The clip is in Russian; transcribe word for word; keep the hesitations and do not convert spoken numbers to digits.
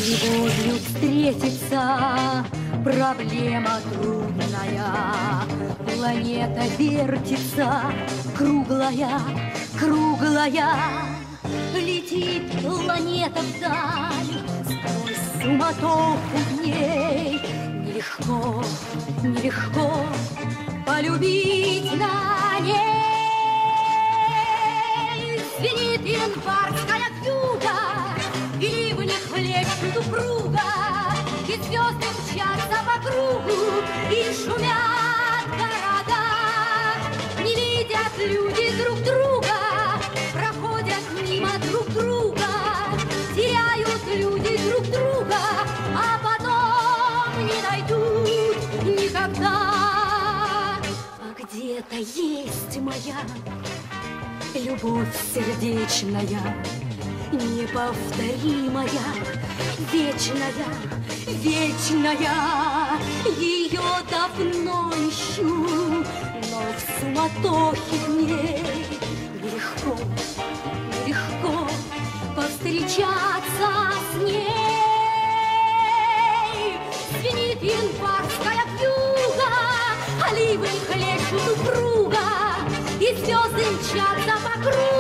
любовью встретиться проблема трудная. Планета вертится, круглая, круглая. Летит планета вдаль, сквозь суматоху дней. Нелегко, нелегко полюбить на ней. Звенит январская вьюга, и в них хлещут упруга, и звезды мчатся по кругу, и шумят города. Не видят люди друг друга, проходят мимо друг друга, теряют люди друг друга, а потом не найдут никогда. А где-то есть моя любовь сердечная, неповторимая, вечная, вечная. Ее давно ищу, но в суматохе дней нелегко, нелегко повстречаться с ней. Звенит январская вьюга, оливы хлещут упруга, и звезды мчатся по кругу.